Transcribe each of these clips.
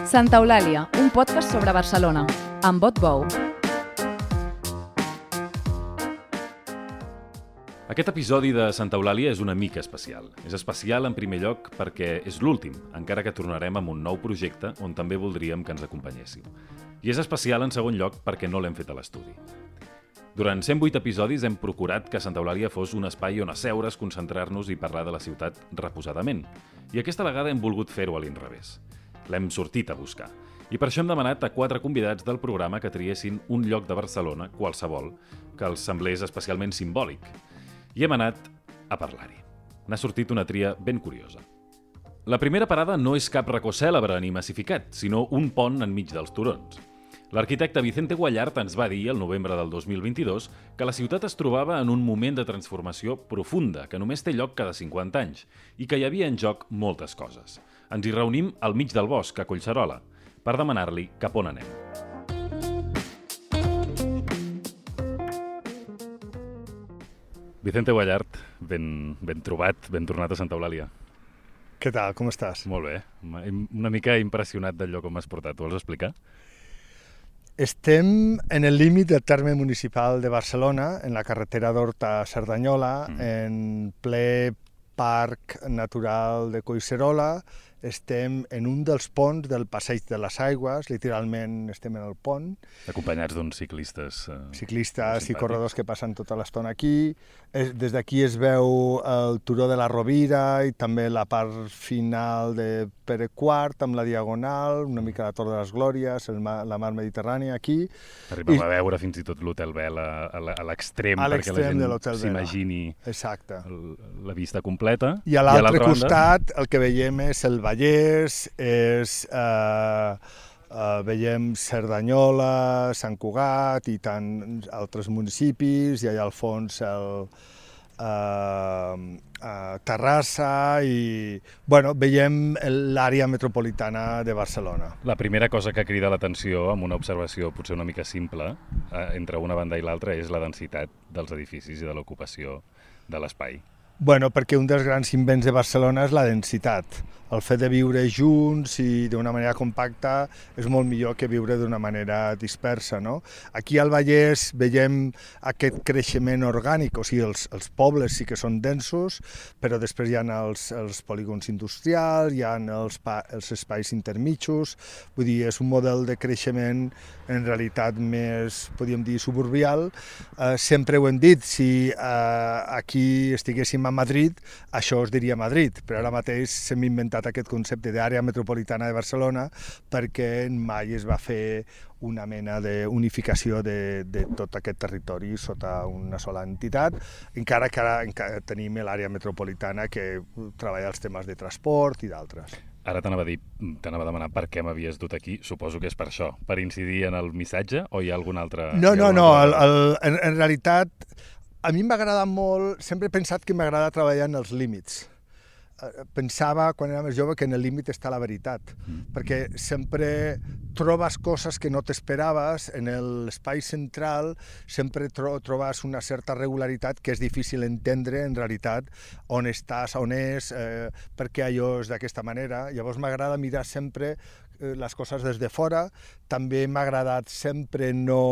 Santa Eulàlia, un podcast sobre Barcelona, amb Bot Bou. Aquest episodi de Santa Eulàlia és una mica especial. És especial en primer lloc perquè és l'últim, encara que tornarem amb un nou projecte on també voldríem que ens acompanyéssiu. I és especial en segon lloc perquè no l'hem fet a l'estudi. Durant 108 episodis hem procurat que Santa Eulàlia fos un espai on asseure's, concentrar-nos i parlar de la ciutat reposadament. I aquesta vegada hem volgut fer-ho a l'inrevés. L'hem sortit a buscar. I per això hem demanat a 4 convidats del programa que triessin un lloc de Barcelona, qualsevol, que els semblés especialment simbòlic. I hem anat a parlar-hi. N'ha sortit una tria ben curiosa. La primera parada no és cap racó cèlebre ni massificat, sinó un pont enmig dels turons. L'arquitecte Vicente Guallart ens va dir, el novembre del 2022, que la ciutat es trobava en un moment de transformació profunda, que només té lloc cada 50 anys, i que hi havia en joc moltes coses. Ens hi reunim al mig del bosc, a Collserola, per demanar-li cap on anem. Vicente Guallart, ben trobat, ben tornat a Santa Eulàlia. Què tal, com estàs? Molt bé, una mica impressionat del lloc on m'has portat. Ho vols explicar? Estem en el límit del terme municipal de Barcelona, en la carretera d'Horta a Cerdanyola, en ple parc natural de Collserola. Estem en un dels ponts del Passeig de les Aigües, literalment estem en el pont. Acompanyats d'uns ciclistes Ciclistes i corredors que passen tota l'estona aquí. Des d'aquí es veu el turó de la Rovira i també la part final de Pere IV, amb la Diagonal, una mica la Torre de les Glòries, la mar Mediterrània aquí. Arribem a veure fins i tot l'Hotel Vela a l'extrem, perquè la gent s'imagini la vista completa. I a l'altre costat el que veiem és el Vallès, veiem Cerdanyola, Sant Cugat i tants altres municipis, i allà al fons Terrassa i veiem l'àrea metropolitana de Barcelona. La primera cosa que crida l'atenció, amb una observació potser una mica simple, entre una banda i l'altra, és la densitat dels edificis i de l'ocupació de l'espai. Perquè un dels grans invents de Barcelona és la densitat. El fet de viure junts i d'una manera compacta és molt millor que viure d'una manera dispersa, no? Aquí al Vallès veiem aquest creixement orgànic, o sigui, els pobles sí que són densos, però després hi ha els polígons industrials, hi ha els espais intermitjos, vull dir, és un model de creixement en realitat més, podríem dir, suburbial. Sempre ho hem dit, si aquí estiguéssim a Madrid, això es diria Madrid, però ara mateix s'hem inventat aquest concepte d'àrea metropolitana de Barcelona perquè mai es va fer una mena d'unificació de tot aquest territori sota una sola entitat, encara que ara tenim l'àrea metropolitana que treballa els temes de transport i d'altres. Ara t'anava a demanar per què m'havies dut aquí, suposo que és per això, per incidir en el missatge o hi ha alguna altra... No, en realitat a mi m'agrada molt, sempre he pensat que m'agrada treballar en els límits. Pensava, quan era més jove, que en el límit està la veritat, perquè sempre trobes coses que no t'esperaves, en l'espai central sempre trobes una certa regularitat que és difícil entendre en realitat on estàs, on és, per què allò és d'aquesta manera. Llavors m'agrada mirar sempre les coses des de fora. També m'ha agradat sempre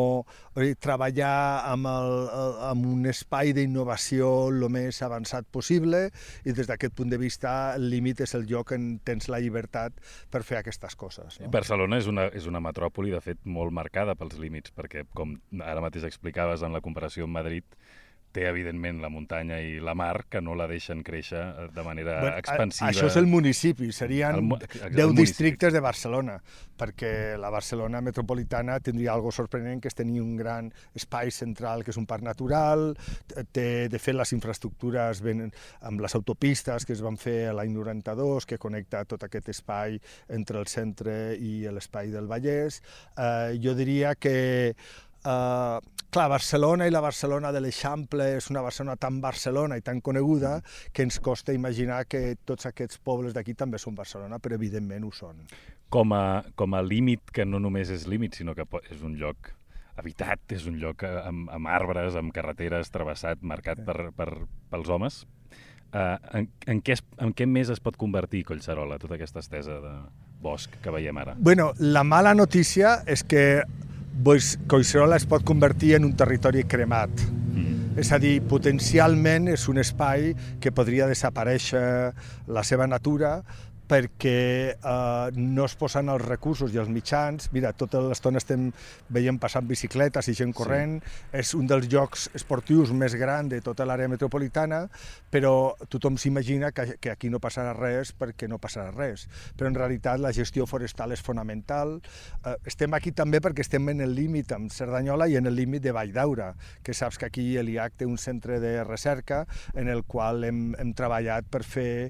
treballar amb un espai d'innovació el més avançat possible, i des d'aquest punt de vista el límit és el lloc on tens la llibertat per fer aquestes coses, no? Barcelona és una metròpoli, de fet, molt marcada pels límits, perquè, com ara mateix explicaves en la comparació amb Madrid, té, evidentment, la muntanya i la mar, que no la deixen créixer de manera expansiva. Això és el municipi, serien 10 districtes de Barcelona, perquè la Barcelona metropolitana tindria algo sorprenent, que és tenir un gran espai central, que és un parc natural, té, de fet, les infraestructures amb les autopistes que es van fer l'any 92, que connecta tot aquest espai entre el centre i l'espai del Vallès. Jo diria que clar, Barcelona i la Barcelona de l'Eixample és una Barcelona tan Barcelona i tan coneguda que ens costa imaginar que tots aquests pobles d'aquí també són Barcelona, però evidentment ho són. Com a límit, que no només és límit, sinó que és un lloc habitat, és un lloc amb arbres, amb carreteres, travessat, marcat pels homes, En què més es pot convertir Collserola, tota aquesta estesa bosc que veiem ara? Bueno, la mala notícia és que Collserola es pot convertir en un territori cremat. És a dir, potencialment és un espai que podria desaparèixer la seva natura perquè no es posen els recursos i els mitjans. Mira, tota l'estona estem veient passant bicicletes i gent corrent. Sí. És un dels llocs esportius més grans de tota l'àrea metropolitana, però tothom s'imagina que aquí no passarà res perquè no passarà res. Però en realitat la gestió forestal és fonamental. Estem aquí també perquè estem en el límit amb Cerdanyola i en el límit de Valldaura, que saps que aquí l'IAC té un centre de recerca en el qual hem treballat per fer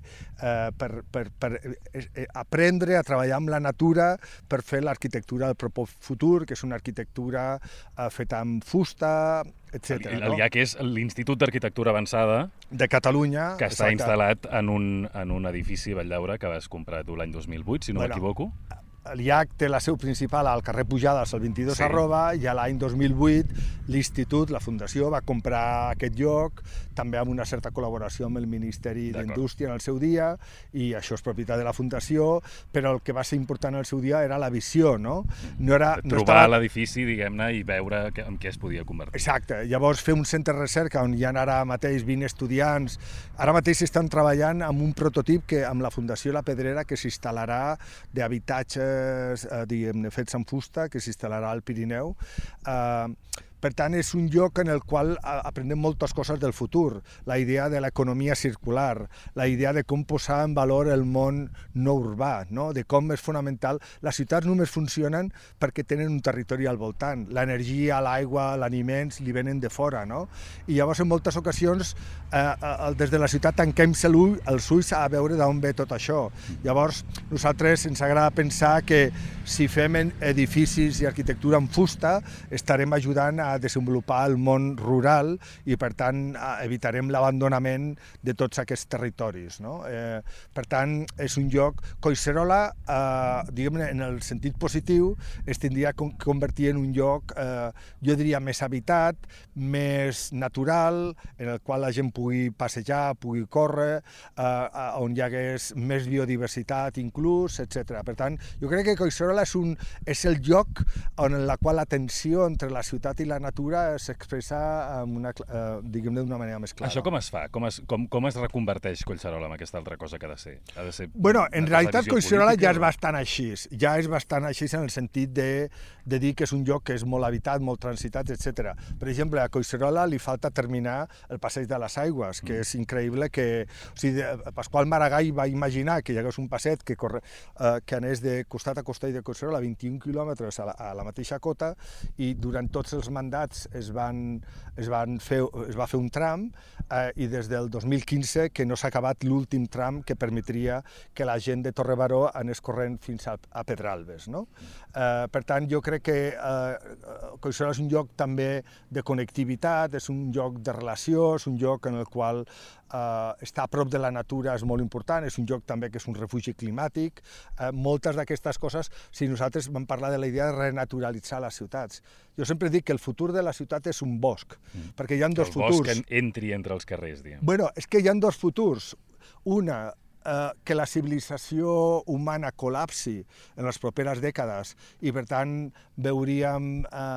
aprendre a treballar amb la natura per fer l'arquitectura del proper futur, que és una arquitectura feta amb fusta, etc. L'IAC és l'Institut d'Arquitectura Avançada de Catalunya, que està instal·lat en un edifici a Valldaura que vas comprar tu l'any 2008, si no m'equivoco. L'IAC té la seu principal al carrer Pujades, al 22 i a l'any 2008 l'Institut, la Fundació, va comprar aquest lloc, també amb una certa col·laboració amb el Ministeri d'Indústria en el seu dia, i això és propietat de la Fundació, però el que va ser important en el seu dia era la visió, no? Trobar l'edifici, diguem-ne, i veure en què es podia convertir. Exacte. Llavors, fer un centre de recerca on hi ha ara mateix 20 estudiants. Ara mateix estan treballant amb un prototip amb la Fundació La Pedrera que s'instal·larà d'habitatges diguem-ne, fets amb fusta, que s'instal·larà al Pirineu. Per tant, és un lloc en el qual aprenem moltes coses del futur. La idea de l'economia circular, la idea de com posar en valor el món no urbà, no? De com és fonamental. Les ciutats només funcionen perquè tenen un territori al voltant. L'energia, l'aigua, l'aliments li venen de fora, no? I llavors, en moltes ocasions, des de la ciutat tanquem els ulls a veure d'on ve tot això. Llavors, nosaltres ens agrada pensar que si fem edificis i arquitectura en fusta, estarem ajudant a desenvolupar el món rural i, per tant, evitarem l'abandonament de tots aquests territoris, no? Per tant, és un lloc... Collserola, diguem-ne, en el sentit positiu, es tindria que convertir en un lloc, jo diria, més habitat, més natural, en el qual la gent pugui passejar, pugui córrer, on hi hagués més biodiversitat inclús, etc. Per tant, jo crec que Collserola és el lloc en el qual la tensió entre la ciutat i la natura s'expressa diguem-ne d'una manera més clara. Això com es fa? Com es reconverteix Collserola en aquesta altra cosa que ha de ser? Bueno, en realitat Collserola ja és bastant així. Ja és bastant així en el sentit de dir que és un lloc que és molt habitat, molt transitat, etc. Per exemple, a Collserola li falta terminar el passeig de les Aigües, que és increïble que... O sigui, Pasqual Maragall va imaginar que hi hagués un passeig que anés de costat a costat de Collserola 21 quilòmetres a la mateixa cota, i durant tots els mandats es va fer un tram, i des del 2015 que no s'ha acabat l'últim tram que permetria que la gent de Torrebaró anés corrent fins a Pedralbes, no? Per tant, jo crec que Collserola és un lloc també de connectivitat, és un lloc de relació, és un lloc en el qual estar a prop de la natura és molt important, és un lloc també que és un refugi climàtic. Moltes d'aquestes coses, si nosaltres vam parlar de la idea de renaturalitzar les ciutats. Jo sempre dic que el futur de la ciutat és un bosc, perquè hi ha dos futurs. El bosc entri entre els carrers, diguem. Bueno, és que hi ha dos futurs. Una, que la civilització humana col·lapsi en les properes dècades i, per tant, veuríem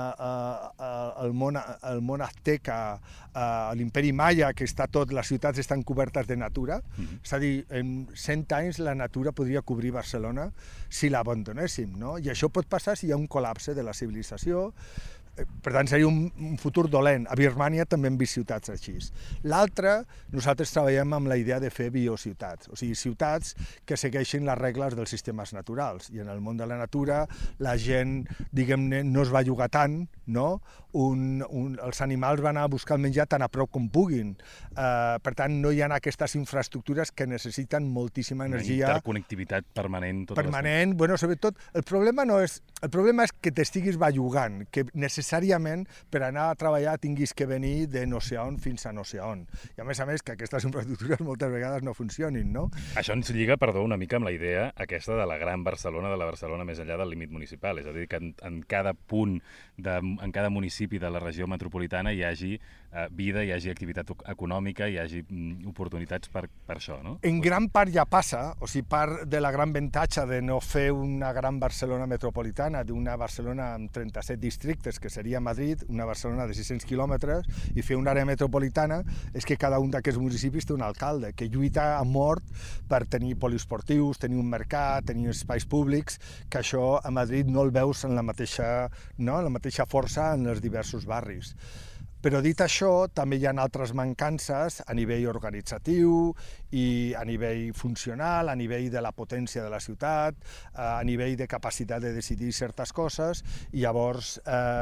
el món azteca, l'imperi maia, que està tot, les ciutats estan cobertes de natura. És a dir, en 100 anys la natura podria cobrir Barcelona si l'abandonéssim, no? I això pot passar si hi ha un col·lapse de la civilització. Per tant, seria un futur dolent. A Birmània també hem vist ciutats així. L'altre, nosaltres treballem amb la idea de fer biociutats, o sigui, ciutats que segueixin les regles dels sistemes naturals. I en el món de la natura la gent, diguem-ne, no es va llogar tant, no? Els animals van anar a buscar el menjar tan a prop com puguin. Per tant, no hi ha aquestes infraestructures que necessiten moltíssima energia. Una interconnectivitat permanent. Permanent, bueno, sobretot, el problema és que t'estiguis bellugant, que necessites necessàriament per anar a treballar tinguis que venir de no sé on fins a no sé on. I a més que aquestes infraestructures moltes vegades no funcionin, no? Això ens lliga, perdó, una mica amb la idea aquesta de la gran Barcelona, de la Barcelona més enllà del límit municipal. És a dir, que en cada punt, en cada municipi de la regió metropolitana hi hagi vida, hi hagi activitat econòmica, hi hagi oportunitats per això, no? En gran part ja passa, o sigui, part de la gran avantatge de no fer una gran Barcelona metropolitana, d'una Barcelona amb 37 districtes, que seria Madrid, una Barcelona de 600 quilòmetres, i fer una àrea metropolitana, és que cada un d'aquests municipis té un alcalde que lluita a mort per tenir poliesportius, tenir un mercat, tenir espais públics, que això a Madrid no el veus en la mateixa força en els diversos barris. Però dit això, també hi ha altres mancances a nivell organitzatiu i a nivell funcional, a nivell de la potència de la ciutat, a nivell de capacitat de decidir certes coses, i llavors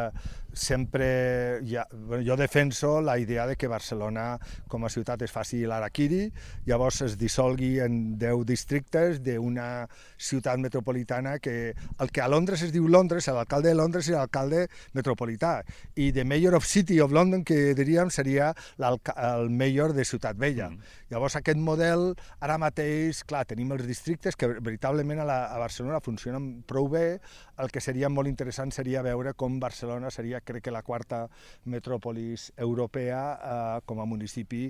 jo defenso la idea de que Barcelona com a ciutat es faci l'harakiri, llavors es dissolgui en 10 districtes d'una ciutat metropolitana que el que a Londres es diu Londres, l'alcalde de Londres és l'alcalde metropolità, i the mayor of City of London, que diríem, seria el mayor de Ciutat Vella. Llavors aquest model, ara mateix, clar, tenim els districtes que veritablement a Barcelona funcionen prou bé. El que seria molt interessant seria veure com Barcelona seria, crec que, la quarta metròpolis europea com a municipi,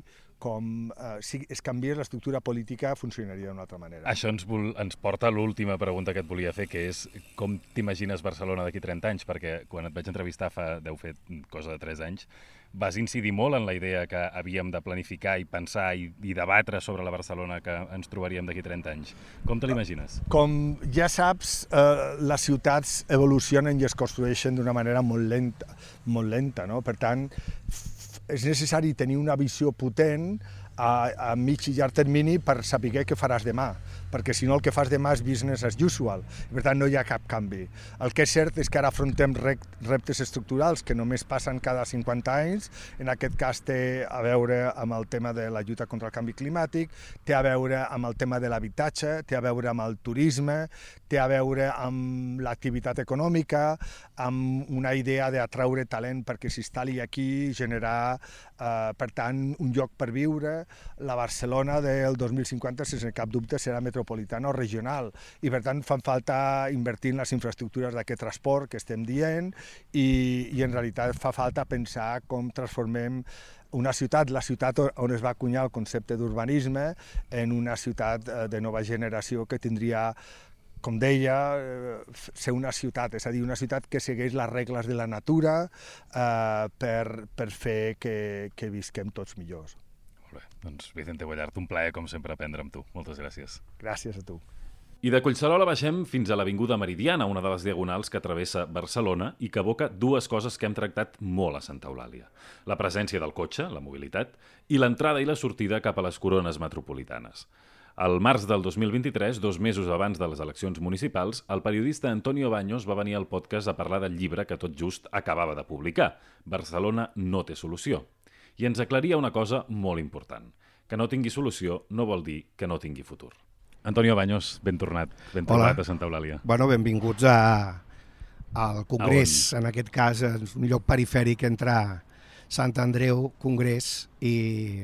si es canviés l'estructura política funcionaria d'una altra manera. Això ens porta a l'última pregunta que et volia fer, que és com t'imagines Barcelona d'aquí 30 anys? Perquè quan et vaig entrevistar deu fer cosa de 3 anys, vas incidir molt en la idea que havíem de planificar i pensar i debatre sobre la Barcelona que ens trobaríem d'aquí 30 anys. Com te l'imagines? Com ja saps, les ciutats evolucionen i es construeixen d'una manera molt lenta, no? Per tant, és necessari tenir una visió potent a mig i llarg termini per saber què faràs demà, perquè si no el que fas demà és business as usual, i per tant no hi ha cap canvi. El que és cert és que ara afrontem reptes estructurals que només passen cada 50 anys, en aquest cas té a veure amb el tema de la lluita contra el canvi climàtic, té a veure amb el tema de l'habitatge, té a veure amb el turisme, té a veure amb l'activitat econòmica, amb una idea d'atraure talent perquè s'instal·li aquí, generar, per tant, un lloc per viure. La Barcelona del 2050, sense cap dubte, serà metropolitana o regional, i per tant fan falta invertir en les infraestructures d'aquest transport que estem dient, i en realitat fa falta pensar com transformem una ciutat, la ciutat on es va acunyar el concepte d'urbanisme, en una ciutat de nova generació que tindria, com deia, ser una ciutat, és a dir, una ciutat que segueix les regles de la natura per fer que visquem tots millors. Molt bé, doncs Vicente Guallart, un plaer com sempre aprendre amb tu. Moltes gràcies. Gràcies a tu. I de Collserola baixem fins a l'Avinguda Meridiana, una de les diagonals que travessa Barcelona i que evoca dues coses que hem tractat molt a Santa Eulàlia. La presència del cotxe, la mobilitat, i l'entrada i la sortida cap a les corones metropolitanes. Al març del 2023, 2 mesos abans de les eleccions municipals, el periodista Antonio Baños va venir al podcast a parlar del llibre que tot just acabava de publicar, Barcelona no té solució. I ens aclaria una cosa molt important. Que no tingui solució no vol dir que no tingui futur. Antonio Baños, ben tornat a Santa Eulàlia. Bueno, benvinguts al Congrés, en aquest cas, un lloc perifèric entre Sant Andreu, Congrés i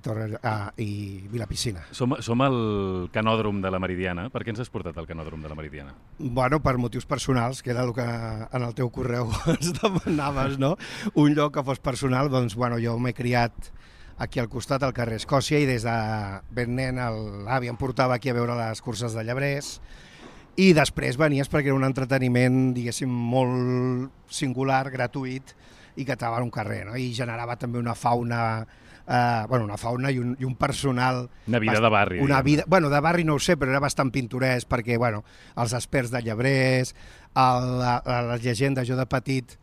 Vilapicina. Som al canòdrom de la Meridiana. Per què ens has portat al canòdrom de la Meridiana? Bueno, per motius personals, que era el que en el teu correu ens demanaves, no? Un lloc que fos personal, doncs, bueno, jo m'he criat aquí al costat, al carrer Escòcia, i des de ben nen l'avi em portava aquí a veure les curses de llebrers, i després venies perquè era un entreteniment, diguéssim, molt singular, gratuït, i que estava en un carrer, no? I generava també una fauna, i un personal... Una vida de barri. De barri no ho sé, però era bastant pintoresc, perquè els experts de llebrers, les llegendes, jo de petit,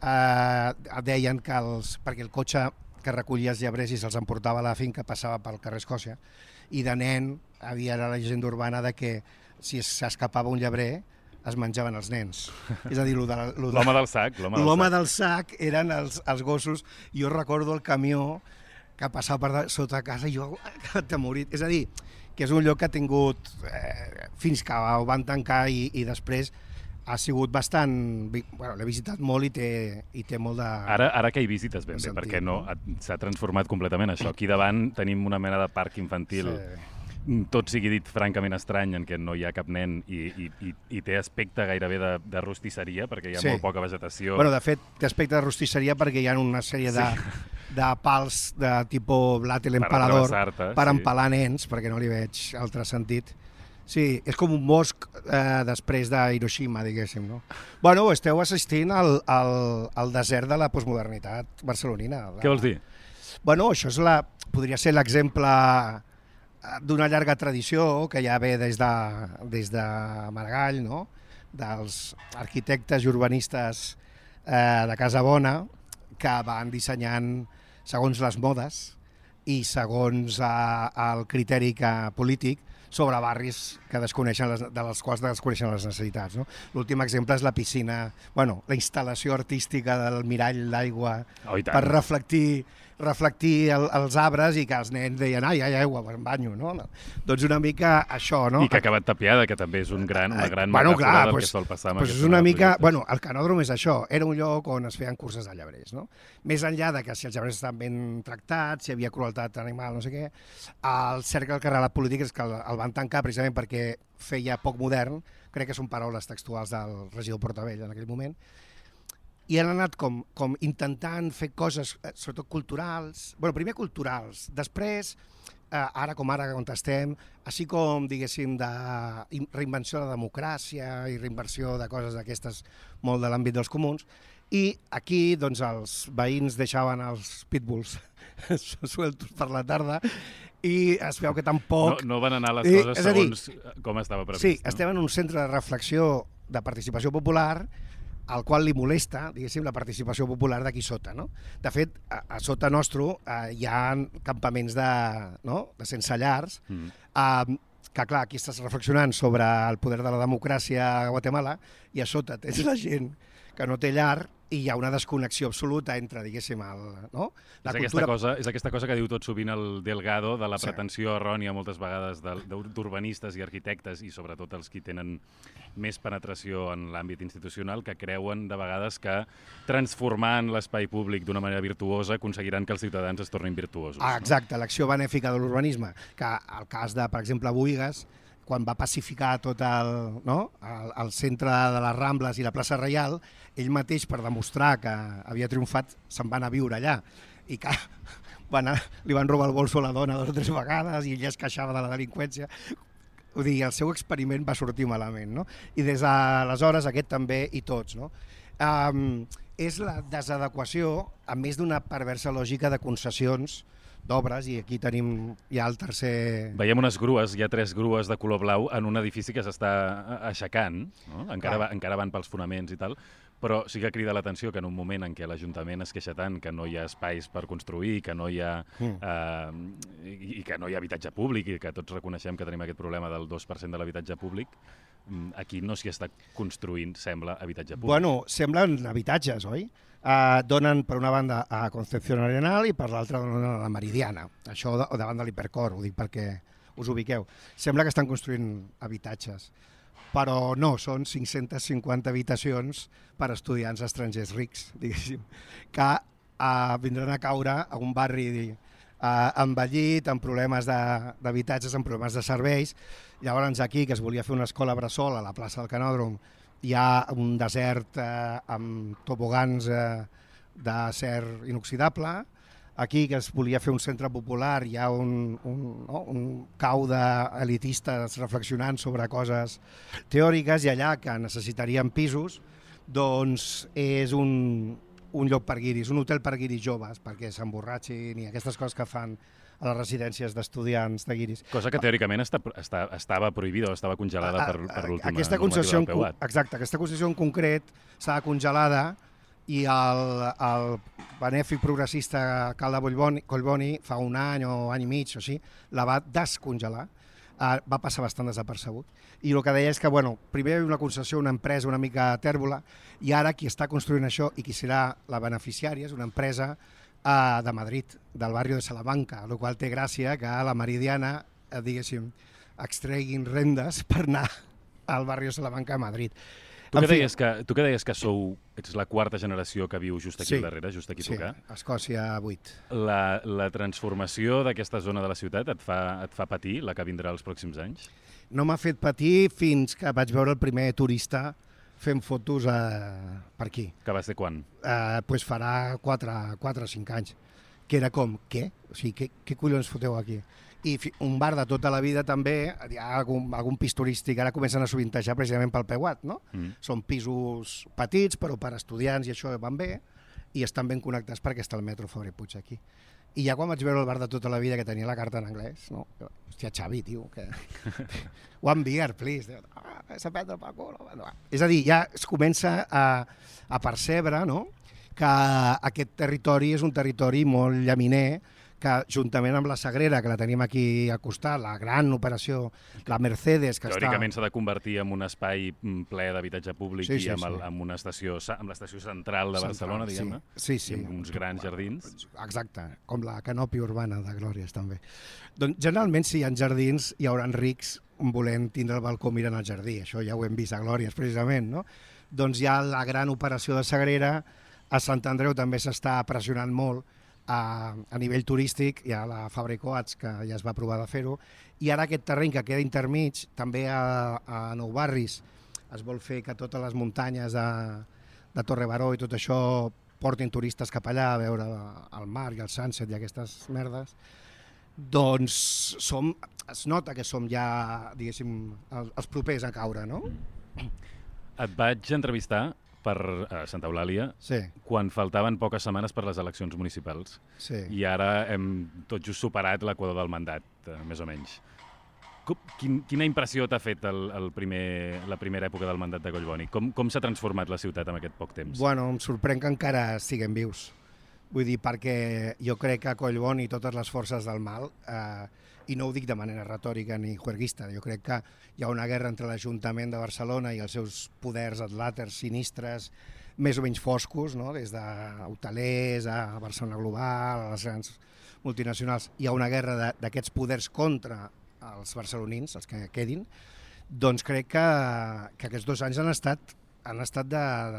deien que perquè el cotxe que recollia els llebrers i se'ls emportava a la finca passava pel carrer Escòcia, i de nen havia la llegenda urbana de que si s'escapava un llebrer es menjaven els nens. És a dir, l'home del sac. L'home del sac eren els gossos. Jo recordo el camió que passava per sota casa i jo atemorit. És a dir, que és un lloc que ha tingut fins que ho van tancar i després ha sigut bastant... Bueno, l'he visitat molt i té molt de... Ara que hi visites ben bé, sentit, perquè s'ha transformat completament això. Aquí davant tenim una mena de parc infantil, tot sigui dit francament estrany, en què no hi ha cap nen i té aspecte gairebé de rostisseria, perquè hi ha molt poca vegetació. Bueno, de fet, té aspecte de rostisseria perquè hi ha una sèrie de pals de tipus blat i l'empalador per empalar nens, perquè no li veig altre sentit. Sí, és com un bosc després de Hiroshima, diguéssim, no? Bueno, esteu assistint al desert de la postmodernitat barcelonina. Què vols dir? Bueno, això podria ser l'exemple d'una llarga tradició que ja ve des de Maragall, no? Dels arquitectes i urbanistes de Casa Bona, que van dissenyant segons les modes i segons el criteri polític sobre barris que dels quals desconeixen les necessitats. No? L'últim exemple és la piscina, la instal·lació artística del mirall d'aigua per reflectir els arbres i que els nens deien hi ha aigua, em banyo. No? Doncs una mica això. No? I que ha acabat tapiada, que també és una gran metàfora del que sol passar amb és una mica, el canòdrom és això, era un lloc on es feien curses de llebrers. No? Més enllà de que si els llebrers estaven ben tractats, si hi havia crueltat animal, no sé què, el cercle del carrerat polític és que el van tancar precisament perquè feia poc modern, crec que són paraules textuals del regidor Portabell en aquell moment, i han anat com intentant fer coses, sobretot culturals, primer culturals, després, ara on estem, així com, diguéssim, de reinvenció de la democràcia i reinversió de coses d'aquestes molt de l'àmbit dels comuns, i aquí doncs, els veïns deixaven els pitbulls sueltos per la tarda i es veu que tampoc... No van anar les coses segons com estava previst. Sí, estem en un centre de reflexió de participació popular al qual li molesta, diguéssim, la participació popular d'aquí sota. No? De fet, a sota nostre hi ha campaments de sense llars, que clar, aquí estàs reflexionant sobre el poder de la democràcia a Guatemala i a sota tens la gent que no té llar i hi ha una desconnexió absoluta entre, diguéssim, la cultura... És aquesta cosa que diu tot sovint el Delgado, de la pretensió errònia moltes vegades d'urbanistes i arquitectes, i sobretot els que tenen més penetració en l'àmbit institucional, que creuen de vegades que transformant l'espai públic d'una manera virtuosa aconseguiran que els ciutadans es tornin virtuosos. Exacte, l'acció benèfica de l'urbanisme, que el cas de, per exemple, Buïgas, quan va pacificar tot el centre de les Rambles i la plaça Reial, ell mateix, per demostrar que havia triomfat, se'n va anar a viure allà. I que li van robar el bolso a la dona 2 o 3 vegades i ell es queixava de la delinqüència. Vull dir, el seu experiment va sortir malament. No? I des d'aleshores aquest també i tots. No? És la desadequació, a més d'una perversa lògica de concessions d'obres, i aquí tenim ja el tercer... Veiem unes grues, hi ha 3 grues de color blau en un edifici que s'està aixecant, no? Encara van pels fonaments i tal, però sí que crida l'atenció que en un moment en què l'Ajuntament es queixa tant que no hi ha espais per construir, que no hi ha, i que no hi ha habitatge públic, i que tots reconeixem que tenim aquest problema del 2% de l'habitatge públic, aquí no s'hi està construint, sembla, habitatge públic. Bueno, semblen habitatges, oi? Donen per una banda a Concepción Arenal i per l'altra donen a la Meridiana. Això davant de l'Hipercor, ho dic perquè us ubiqueu. Sembla que estan construint habitatges, però no, són 550 habitacions per a estudiants estrangers rics, diguéssim, que vindran a caure a un barri envellit, amb problemes d'habitatges, amb problemes de serveis. Llavors aquí, que es volia fer una escola bressol a la plaça del Canòdrom, hi ha un desert amb tobogans d'acer inoxidable. Aquí, que es volia fer un centre popular, hi ha un cau d'elitistes reflexionant sobre coses teòriques, i allà, que necessitaríem pisos, doncs és un lloc per guiris, un hotel per guiris joves, perquè s'emborratxin i aquestes coses que fan a les residències d'estudiants de guiris. Cosa que teòricament estava prohibida o estava congelada per l'última normativa del PEUAT. Exacte, aquesta concessió en concret estava congelada i el benèfic progressista alcalde Collboni fa un any o any i mig o així la va descongelar. Va passar bastant desapercebut. I el que deia és que, primer hi havia una concessió, una empresa una mica tèrbola, i ara qui està construint això i qui serà la beneficiària és una empresa de Madrid, del barri de Salamanca, el qual té gràcia que a la Meridiana, diguéssim, extreguin rendes per anar al barri de Salamanca a Madrid. Tu que deies que ets la quarta generació que viu just aquí al darrere, just aquí a tocar. Sí, a Escòcia 8. La transformació d'aquesta zona de la ciutat et fa patir la que vindrà els pròxims anys? No m'ha fet patir fins que vaig veure el primer turista fent fotos per aquí. Que va ser quan? Pues farà 4 o 5 anys. Que era com, què? O sigui, què collons foteu aquí? I un bar de tota la vida també, hi ha algun pis turístic, ara comencen a sovintejar precisament pel Peuat, no? Són pisos petits, però per estudiants i això van bé, i estan ben connectats perquè està el metro Fabra i Puig aquí. I ja quan vaig veure el bar de tota la vida que tenia la carta en anglès, no? Hòstia, Xavi, tio, que... One beer, please. S'ha prendre pel cul. És a dir, ja es comença a percebre, no?, que aquest territori és un territori molt llaminer, que juntament amb la Sagrera, que la tenim aquí al costat, la gran operació, la Mercedes, que teòricament s'ha de convertir en un espai ple d'habitatge públic i amb l'estació central de Barcelona, diguem-ne, i amb uns grans jardins. Exacte, com la canòpia urbana de Glòries, també. Doncs generalment, si hi ha jardins, hi haurà rics volent tindre el balcó mirant al jardí. Això ja ho hem vist a Glòries, precisament, no? Doncs hi ha la gran operació de Sagrera. A Sant Andreu també s'està pressionant molt a nivell turístic, hi ha la Fabra i Coats, que ja es va provar de fer-ho, i ara aquest terreny que queda intermig, també a Nou Barris, es vol fer que totes les muntanyes de Torre Baró i tot això portin turistes cap allà a veure el mar i el sunset i aquestes merdes. Doncs es nota que som ja, diguéssim, els propers a caure, no? Et vaig entrevistar per Santa Eulàlia, quan faltaven poques setmanes per les eleccions municipals. I ara hem tot just superat l'equador del mandat, més o menys. Quina impressió t'ha fet la primera època del mandat de Collboni? Com s'ha transformat la ciutat en aquest poc temps? Bueno, em sorprèn que encara siguem vius. Vull dir, perquè jo crec que Collboni i totes les forces del mal, i no ho dic de manera retòrica ni juerguista, jo crec que hi ha una guerra entre l'Ajuntament de Barcelona i els seus poders adlàters sinistres, més o menys foscos, no? Des d'hotelers a Barcelona Global, a les grans multinacionals. Hi ha una guerra d'aquests poders contra els barcelonins, els que quedin. Doncs crec que aquests 2 anys han estat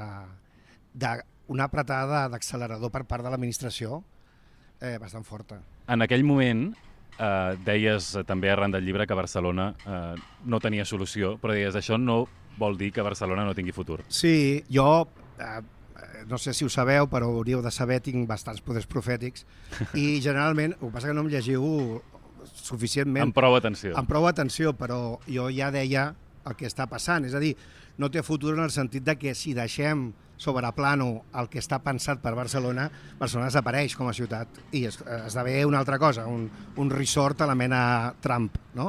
d'una apretada d'accelerador per part de l'administració bastant forta. En aquell moment deies també arran del llibre que Barcelona no tenia solució, però deies això no vol dir que Barcelona no tingui futur. Sí, jo no sé si ho sabeu, però hauríeu de saber, tinc bastants poders profètics i generalment, el que passa que no em llegiu suficientment. Amb prou atenció. Amb prou atenció, però jo ja deia el que està passant, és a dir, no té futur en el sentit de que si deixem sobre plano el que està pensat per Barcelona, Barcelona desapareix com a ciutat i esdevé una altra cosa, un resort a la mena Trump, no?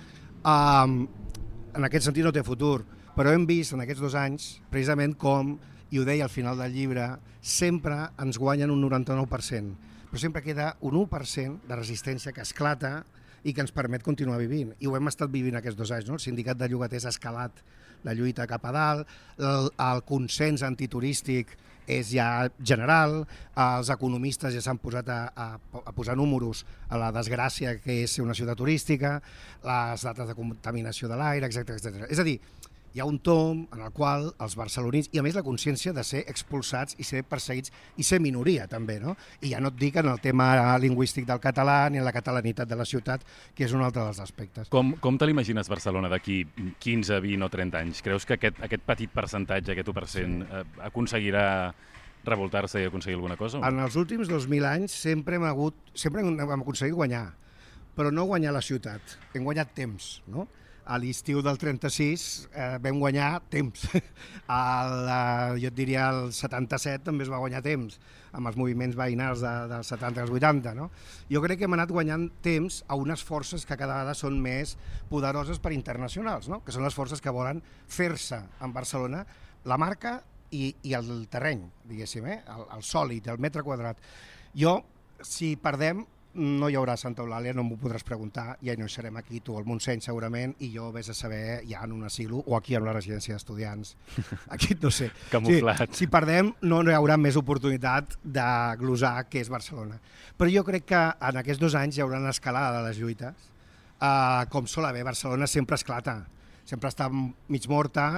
En aquest sentit no té futur, però hem vist en aquests 2 anys precisament com, i ho deia al final del llibre, sempre ens guanyen un 99%, però sempre queda un 1% de resistència que esclata i que ens permet continuar vivint. I ho hem estat vivint aquests 2 anys, no? El sindicat de llogaters ha escalat la lluita cap a dalt, el consens antiturístic és ja general, els economistes ja s'han posat a posar números a la desgràcia que és ser una ciutat turística, les dates de contaminació de l'aire, etc. És a dir, hi ha un tom en el qual els barcelonins, i a més la consciència de ser expulsats i ser perseguits i ser minoria també, no? I ja no et dic en el tema lingüístic del català ni en la catalanitat de la ciutat, que és un altre dels aspectes. Com te l'imagines Barcelona d'aquí 15, 20 o 30 anys? Creus que aquest petit percentatge, aquest 1%, aconseguirà revoltar-se i aconseguir alguna cosa? En els últims 2.000 anys sempre hem aconseguit guanyar, però no guanyar la ciutat, hem guanyat temps, no? A l'estiu del 36 vam guanyar temps. Jo et diria el 77 també es va guanyar temps, amb els moviments veïnals dels 70 als 80. No? Jo crec que hem anat guanyant temps a unes forces que cada vegada són més poderoses per internacionals, no? Que són les forces que volen fer-se en Barcelona la marca i el terreny, diguéssim, el sòlid, el metre quadrat. Jo, si perdem, no hi haurà Santa Eulàlia, no m'ho podràs preguntar, ja no hi serem aquí, tu al Montseny segurament, i jo vés a saber ja en un asilo o aquí en la residència d'estudiants. Aquí no sé. Camuflat. Si perdem no hi haurà més oportunitat de glosar què és Barcelona. Però jo crec que en aquests 2 anys hi haurà una escalada de les lluites. Com sol haver, Barcelona sempre esclata, sempre està mig morta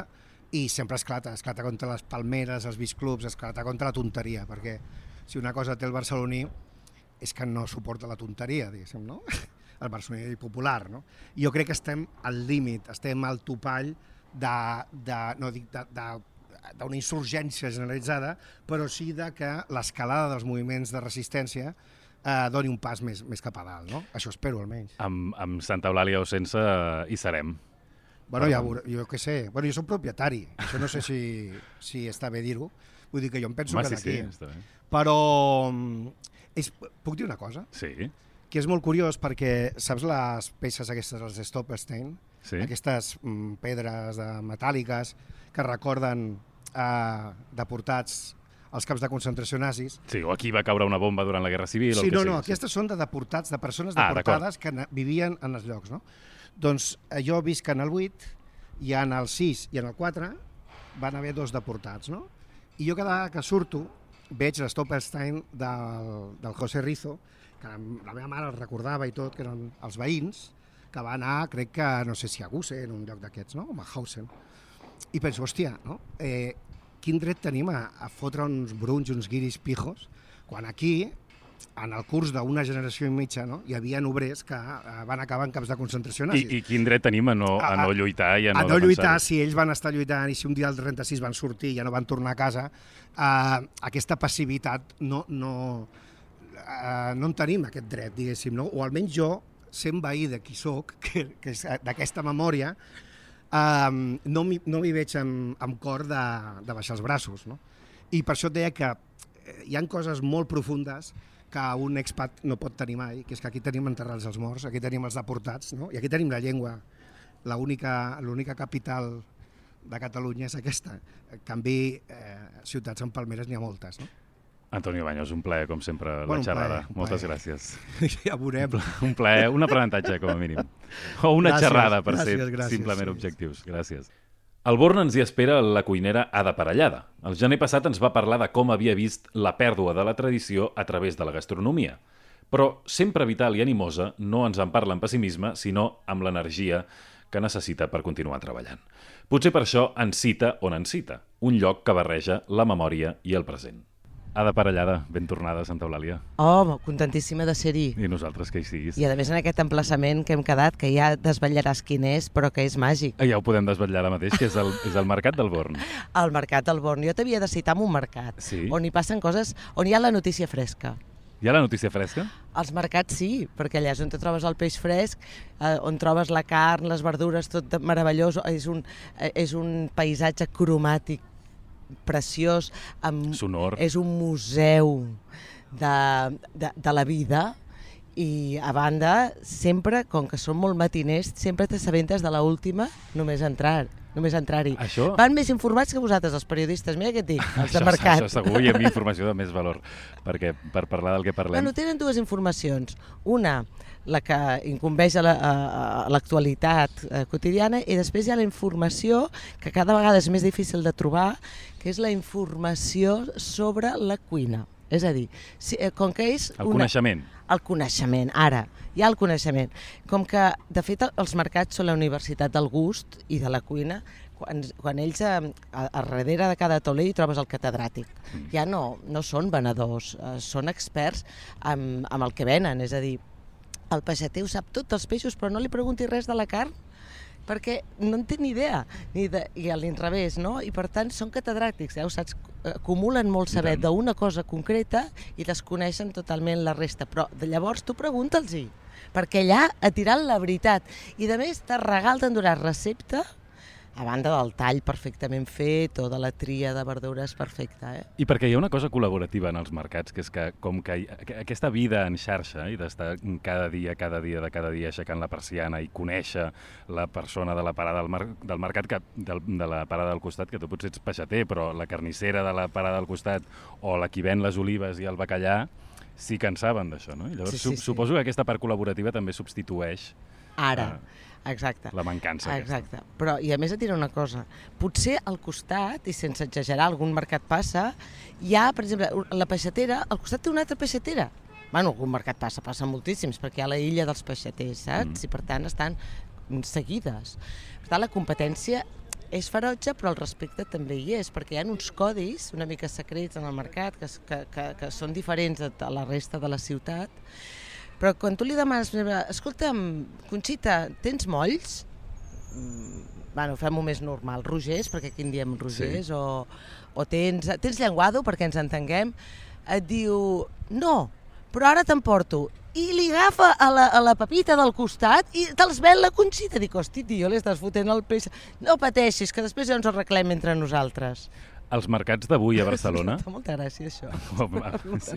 i sempre esclata contra les palmeres, els beachclubs, esclata contra la tonteria, perquè si una cosa té el barceloní és que no suporta la tonteria, diguéssim, no? El barceloní popular, no? I jo crec que estem al límit, estem al topall d'una insurgència generalitzada, però sí que l'escalada dels moviments de resistència doni un pas més cap a dalt, no? Això espero, almenys. Amb Santa Eulàlia o sense hi serem. Bueno, jo què sé, jo soc propietari, això no sé si està bé dir-ho, vull dir que jo em penso que d'aquí. Sí, està bé. Però puc dir una cosa? Sí. Que és molt curiós perquè, saps les peces aquestes, els Stolperstein? Sí. Aquestes pedres metàl·liques que recorden deportats als camps de concentració nazis. Sí, o aquí va caure una bomba durant la Guerra Civil. Sí, no, aquestes són de deportats, de persones deportades que vivien en els llocs, no? Doncs jo visc en el 8, i en el 6 i en el 4 van haver 2 deportats, no? I jo cada vegada que surto veig l'Stolperstein del José Rizo, que la meva mare el recordava i tot, que eren els veïns, que va anar, crec que, no sé si a Gusen, un lloc d'aquests, no? O a Mauthausen. I penso, hòstia, no? Quin dret tenim a fotre uns brunys, uns guiris pijos, quan aquí, en el curs d'una generació i mitja, no? Hi havia obrers que van acabar en camps de concentració nazis. I quin dret tenim a no lluitar i a no defensar-ho? A no lluitar, si ells van estar lluitant i si un dia del 36 van sortir i ja no van tornar a casa, aquesta passivitat no en tenim, aquest dret, diguéssim, no? O almenys jo, sent veí de qui soc, que és d'aquesta memòria, no m'hi veig amb cor de baixar els braços, no? I per això et deia que hi ha coses molt profundes que un expat no pot tenir mai, que és que aquí tenim enterrats els morts, aquí tenim els deportats, no? I aquí tenim la llengua. L'única capital de Catalunya és aquesta. En canvi, ciutats amb palmeres n'hi ha moltes, no? Antonio Baños, un plaer, com sempre, la xerrada. Moltes gràcies. Ja veurem. Un plaer, un aprenentatge, com a mínim. O una xerrada, per ser simplement objectius. Gràcies. Al Born ens hi espera la cuinera Ada Parellada. El gener passat ens va parlar de com havia vist la pèrdua de la tradició a través de la gastronomia. Però, sempre vital i animosa, no ens en parla amb pessimisme, sinó amb l'energia que necessita per continuar treballant. Potser per això ens cita on ens cita, un lloc que barreja la memòria i el present. Ada Parellada, ben tornada a Santa Eulàlia. Oh, contentíssima de ser-hi. I nosaltres que hi siguis. I a més en aquest emplaçament que hem quedat, que ja desvetllaràs quin és, però que és màgic. Ja ho podem desvetllar ara mateix, que és el Mercat del Born. El Mercat del Born. Jo t'havia de citar en un mercat, on hi passen coses, on hi ha la notícia fresca. Hi ha la notícia fresca? Els mercats sí, perquè allà és on trobes el peix fresc, on trobes la carn, les verdures, tot meravellós. És un paisatge cromàtic preciós, sonor. És un museu de la vida i a banda, sempre, com que són molt matiners, sempre t'assabentes de l'última només entrar-hi. Això... Van més informats que vosaltres, els periodistes, mira què et dic, els de mercat. Això segur, hi ha informació de més valor, perquè per parlar del que parlem... Bueno, tenen dues informacions. Una, la que incumbeix a l'actualitat quotidiana, i després hi ha la informació que cada vegada és més difícil de trobar, que és la informació sobre la cuina. És a dir, com que és... El coneixement. El coneixement, ara, hi ha el coneixement. Com que, de fet, els mercats són la universitat del gust i de la cuina, quan ells a darrere de cada tauler hi trobes el catedràtic. Ja no són venedors, són experts amb el que venen, és a dir, el peixater ho sap tot dels peixos, però no li pregunti res de la carn, perquè no en té ni idea, i a l'inrevés, no? I per tant són catedràtics, ja ho saps, acumulen molt saber d'una cosa concreta i desconeixen totalment la resta, però llavors tu pregunta'ls-hi, perquè allà et diran la veritat, i a més te regalen donar recepta, a banda del tall perfectament fet o de la tria de verdures perfecta. I perquè hi ha una cosa col·laborativa en els mercats, que és que com que aquesta vida en xarxa i d'estar cada dia aixecant la persiana i conèixer la persona de la parada del mercat, de la parada del costat, que tu potser ets peixater, però la carnissera de la parada del costat o la qui ven les olives i el bacallà sí que en saben d'això, no? I llavors suposo que aquesta part col·laborativa també substitueix Exacte. La mancança aquesta. Però, i a més et diré una cosa, potser al costat, i sense exagerar, algun mercat passa, hi ha, per exemple, la peixatera, al costat té una altra peixatera. Bueno, algun mercat passa moltíssims, perquè hi ha la illa dels peixaters, saps? I per tant estan seguides. Per tant, la competència és ferotge, però el respecte també hi és, perquè hi ha uns codis una mica secrets en el mercat que són diferents a la resta de la ciutat, però quan tu li demanes, escolta'm, Conxita, tens molls? Bueno, fem-ho més normal, rogers, perquè aquí en diem rogers, o tens llenguado, perquè ens entenguem, et diu, no, però ara t'emporto. I li agafa a la pepita del costat i te'ls ven la Conxita. Dic, hosti, tio, li estàs fotent el peix. No pateixis, que després ja ens ho arreglem entre nosaltres. Els mercats d'avui a Barcelona... Fa molta gràcia, això. Sí.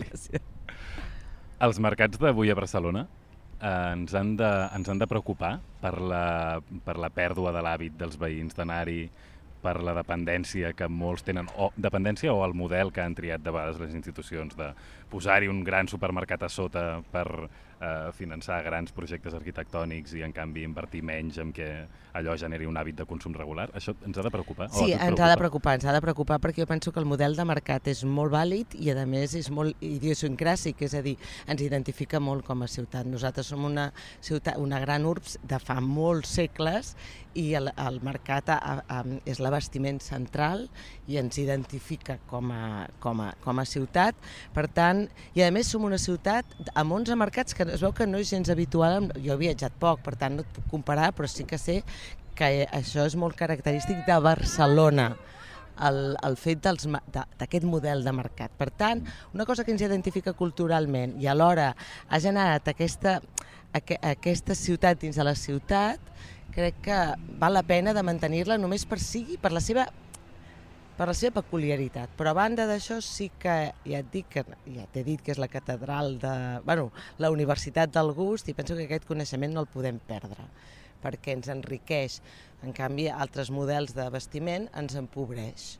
Els mercats d'avui a Barcelona ens han de preocupar per la pèrdua de l'hàbit dels veïns d'anar-hi, per la dependència que molts tenen, o dependència o el model que han triat de vegades les institucions de posar-hi un gran supermercat a sota per finançar grans projectes arquitectònics i en canvi invertir menys en què allò generi un hàbit de consum regular. Això ens ha de preocupar? Sí, ens ha de preocupar perquè jo penso que el model de mercat és molt vàlid i a més és molt idiosincràsic, és a dir, ens identifica molt com a ciutat. Nosaltres som una ciutat, una gran urbs de fa molts segles i el mercat és l'abastiment central i ens identifica com a ciutat. Per tant, i a més som una ciutat amb 11 mercats que es veu que no és gens habitual. Jo he viatjat poc, per tant no et puc comparar, però sí que sé que això és molt característic de Barcelona, el fet d'aquest model de mercat. Per tant, una cosa que ens identifica culturalment i alhora ha generat aquesta ciutat dins de la ciutat, crec que val la pena de mantenir-la només per la seva peculiaritat. Però a banda d'això sí que ja t'he dit que és la catedral la Universitat del Gust, i penso que aquest coneixement no el podem perdre, perquè ens enriqueix. En canvi, altres models de vestiment ens empobreix.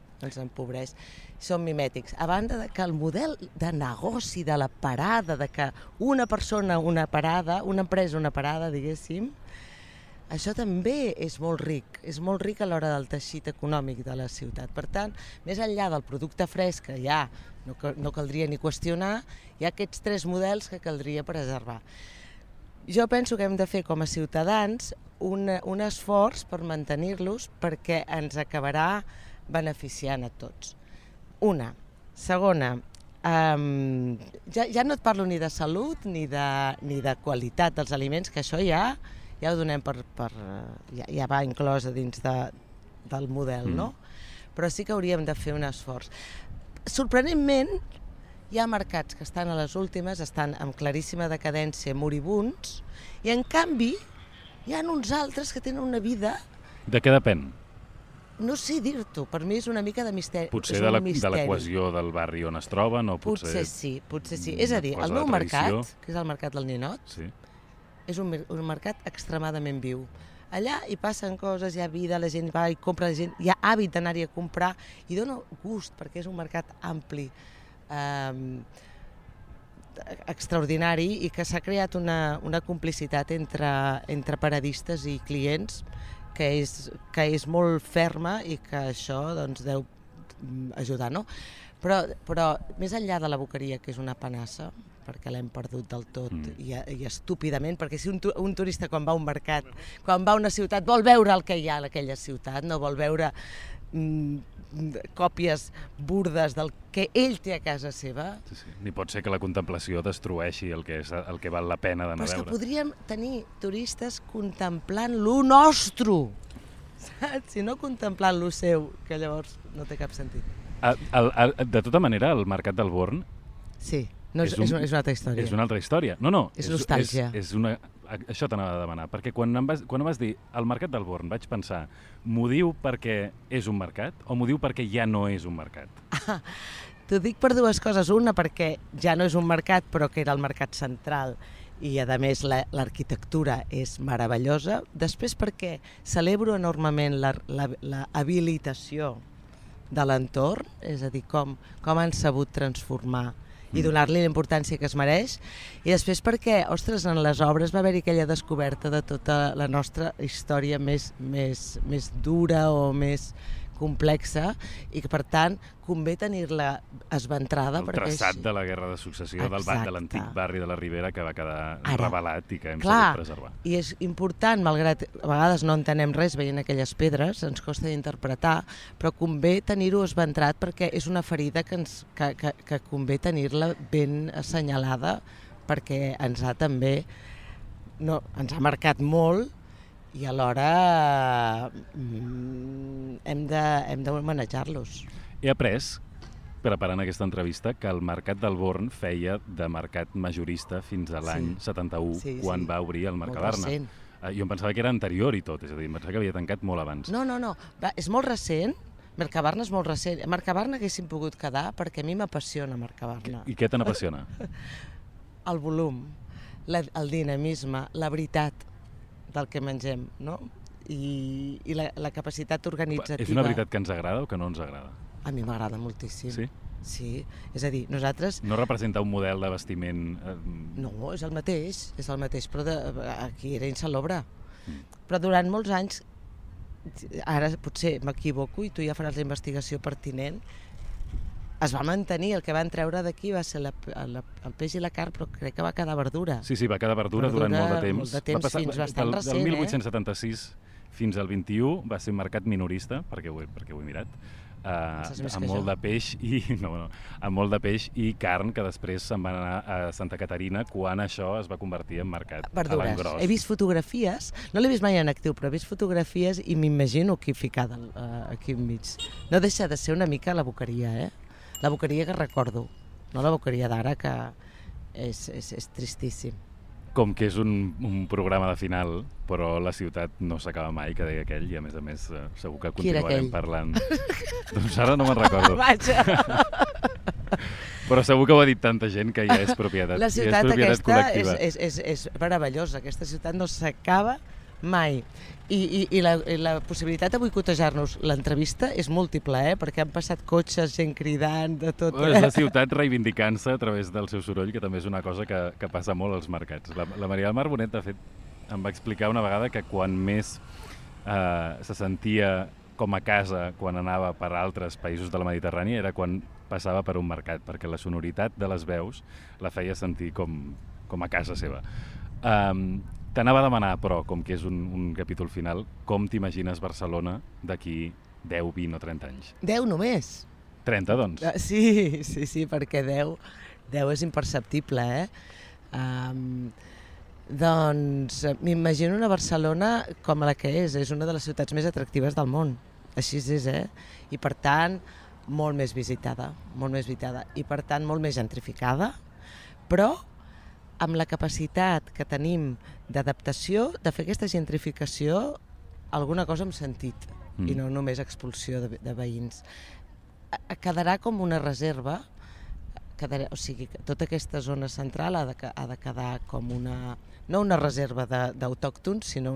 Són mimètics. A banda de que el model de negoci de la parada, de que una persona una parada, una empresa una parada, diguéssim, això també és molt ric a l'hora del teixit econòmic de la ciutat. Per tant, més enllà del producte fresc, que ja no caldria ni qüestionar, hi ha aquests 3 models que caldria preservar. Jo penso que hem de fer com a ciutadans un esforç per mantenir-los perquè ens acabarà beneficiant a tots. Una. Segona, ja no et parlo ni de salut ni de qualitat dels aliments, que això ja ho donem ja va inclosa dins del model, no? Però sí que hauríem de fer un esforç. Sorprenentment, hi ha mercats que estan a les últimes, estan amb claríssima decadència, moribunds, i en canvi hi ha uns altres que tenen una vida... De què depèn? No sé dir-t'ho, per mi és una mica de misteri. Potser de la cohesió del barri on es troben, o potser sí. És a dir, el meu mercat, que és el mercat del Ninot, és un mercat extremadament viu. Allà hi passen coses, hi ha vida, la gent va i compra, la gent hi ha hàbit d'anar-hi a comprar i dona gust perquè és un mercat ampli, extraordinari, i que s'ha creat una complicitat entre paradistes i clients que és molt ferma i que això doncs, deu ajudar, no? Però més enllà de la boqueria, que és una panassa, perquè l'hem perdut del tot i estúpidament, perquè si un turista quan va a un mercat, quan va a una ciutat, vol veure el que hi ha en aquella ciutat, no vol veure còpies burdes del que ell té a casa seva. Sí. Ni pot ser que la contemplació destrueixi el que val la pena d'anar a veure. Però és que podríem tenir turistes contemplant lo nostre, saps? Si no contemplant lo seu, que llavors no té cap sentit. De tota manera, el mercat del Born... Sí. No, és una altra història. És una altra història. No. És nostàlgia. Això t'anava a demanar, perquè quan em vas dir el mercat del Born vaig pensar, m'ho diu perquè és un mercat o m'ho diu perquè ja no és un mercat? T'ho dic per 2 coses. Una, perquè ja no és un mercat, però que era el mercat central i, a més, l'arquitectura és meravellosa. Després, perquè celebro enormement la habilitació de l'entorn, és a dir, com han sabut transformar i donar-li la importància que es mereix, i després perquè, ostres, en les obres va haver-hi aquella descoberta de tota la nostra història més dura o més complexa i que, per tant, convé tenir-la esventrada. El traçat de la Guerra de Successió de l'antic barri de la Ribera que va quedar revelat i que hem sabut preservar. I és important, malgrat a vegades no entenem res veient aquelles pedres, ens costa d'interpretar, però convé tenir-ho esventrat perquè és una ferida que convé tenir-la ben assenyalada perquè ens ha marcat molt i alhora hem de manejar-los. He après, preparant aquesta entrevista, que el Mercat del Born feia de mercat majorista fins a l'any 71, quan va obrir el Mercabarna. Jo em pensava que era anterior i tot, és a dir, em pensava que havia tancat molt abans. No, és molt recent, Mercabarna és molt recent. A Mercabarna haguéssim pogut quedar perquè a mi m'apassiona Mercabarna. I què te n'apassiona? El volum, el dinamisme, la veritat del que mengem, no? I la capacitat organitzativa. És una veritat que ens agrada o que no ens agrada? A mi m'agrada moltíssim. Sí? Sí, és a dir, nosaltres... No representa un model de vestiment... No, és el mateix, però aquí era insalobre. Però durant molts anys, ara potser m'equivoco i tu ja faràs la investigació pertinent, es va mantenir, el que van treure d'aquí va ser el peix i la carn, però crec que va quedar verdura. Sí, va quedar verdura durant molt de temps. Molt de temps, fins bastant recent. Del 1876 fins al 21 va ser un mercat minorista, perquè ho he mirat, amb molt de peix i carn, que després se'n van anar a Santa Caterina quan això es va convertir en mercat a l'engròs. He vist fotografies, no l'he vist mai en actiu, però he vist fotografies i m'imagino aquí ficada aquí enmig. No deixa de ser una mica la boqueria, La boqueria que recordo, no la boqueria d'ara, que és tristíssim. Com que és un programa de final, però la ciutat no s'acaba mai, que deia aquell, i a més segur que continuarem parlant. Doncs ara no me'n recordo. Vaja! Però segur que ho ha dit tanta gent que ja és propietat. La ciutat aquesta és meravellosa, aquesta ciutat no s'acaba mai. I la possibilitat de boicotejar-nos l'entrevista és múltiple, perquè han passat cotxes, gent cridant, de tot. És la ciutat reivindicant-se a través del seu soroll, que també és una cosa que passa molt als mercats. La Maria del Mar Bonet, de fet, em va explicar una vegada que quan més se sentia com a casa quan anava per altres països de la Mediterrània era quan passava per un mercat, perquè la sonoritat de les veus la feia sentir com a casa seva. T'anava a demanar, però, com que és un capítol final, com t'imagines Barcelona d'aquí 10, 20 o 30 anys? 10 només. 30, doncs? Sí, perquè 10 és imperceptible, Doncs m'imagino una Barcelona com la que és una de les ciutats més atractives del món. Així és, I per tant, molt més visitada, i per tant molt més gentrificada, però amb la capacitat que tenim d'adaptació, de fer aquesta gentrificació alguna cosa amb sentit, i no només expulsió de veïns. Quedarà com una reserva, o sigui, tota aquesta zona central ha de quedar com no una reserva d'autòctons, sinó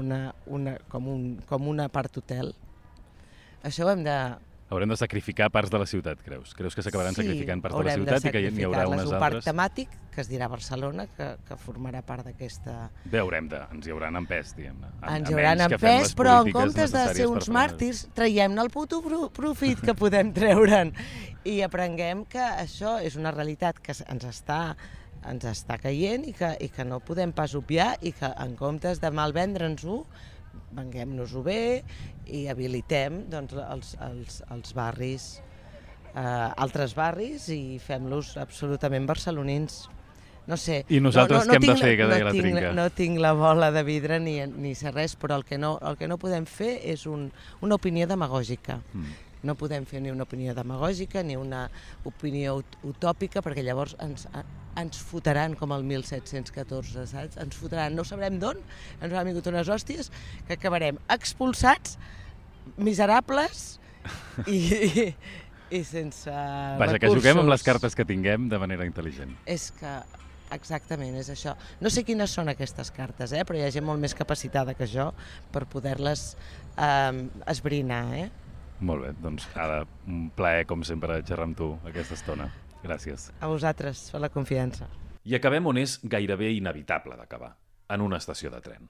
com una part hotel. Això ho hem de... Haurem de sacrificar parts de la ciutat, creus? Creus que s'acabaran sacrificant parts de la ciutat i que n'hi haurà unes altres? Un parc temàtic, que es dirà Barcelona, que formarà part d'aquesta... Ens hi hauran empès, diguem-ne. Ens hi hauran empès, però en comptes de ser uns màrtirs, traiem-ne el puto profit que podem treure'n. I aprenguem que això és una realitat que ens està caient i que no podem pas obviar, i que en comptes de malvendre'ns-ho, venguem-nos-ho bé i habilitem els barris, altres barris, i fem-los absolutament barcelonins. No sé. I nosaltres què hem de fer, que deia la Trinca? No tinc la bola de vidre ni sé res, però el que no podem fer és una opinió demagògica. No podem fer ni una opinió demagògica ni una opinió utòpica, perquè llavors ens fotran com el 1714, saps? Ens fotran, no sabrem d'on, ens han vingut unes hòsties que acabarem expulsats, miserables i sense recursos. Vaja, que juguem amb les cartes que tinguem de manera intel·ligent. És que exactament, és això. No sé quines són aquestes cartes, però hi ha gent molt més capacitada que jo per poder-les esbrinar, Molt bé, doncs ara un plaer, com sempre, xerrar amb tu aquesta estona. Gràcies. A vosaltres, per la confiança. I acabem on és gairebé inevitable d'acabar, en una estació de tren.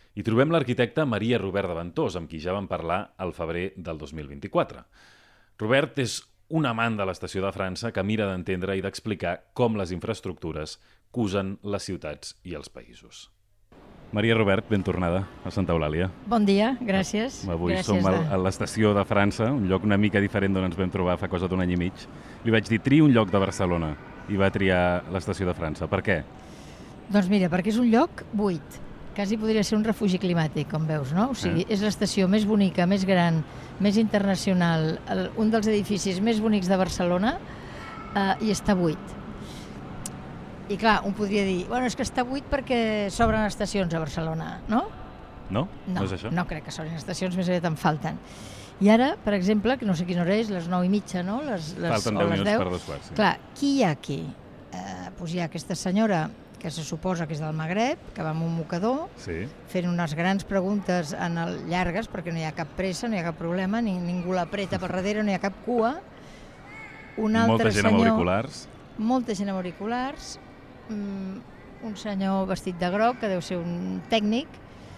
Hi trobem l'arquitecte Maria Robert de Ventós, amb qui ja vam parlar al febrer del 2024. Robert és un amant de l'estació de França que mira d'entendre i d'explicar com les infraestructures cusen les ciutats i els països. Maria Robert, ben tornada a Santa Eulàlia. Bon dia, gràcies. Avui som a l'estació de França, un lloc una mica diferent d'on ens vam trobar fa cosa d'un any i mig. Li vaig dir, triï un lloc de Barcelona, i va triar l'estació de França. Per què? Doncs mira, perquè és un lloc buit. Quasi podria ser un refugi climàtic, com veus, no? O sigui, és l'estació més bonica, més gran, més internacional, un dels edificis més bonics de Barcelona, i està buit. I clar, un podria dir, bueno, és que està buit perquè s'obren estacions a Barcelona, no? No? No és això? No crec que s'obren estacions, més aviat en falten. I ara, per exemple, que no sé quina hora és, les 9:30, no? Falten 10 minuts per 2 quarts. Sí. Clar, qui hi ha aquí? Doncs hi ha aquesta senyora que se suposa que és del Magreb, que va amb un mocador, fent unes grans preguntes llargues, perquè no hi ha cap pressa, no hi ha cap problema, ningú l'apreta per darrere, no hi ha cap cua. Molta gent amb auriculars. Molta gent amb auriculars. Un senyor vestit de groc, que deu ser un tècnic,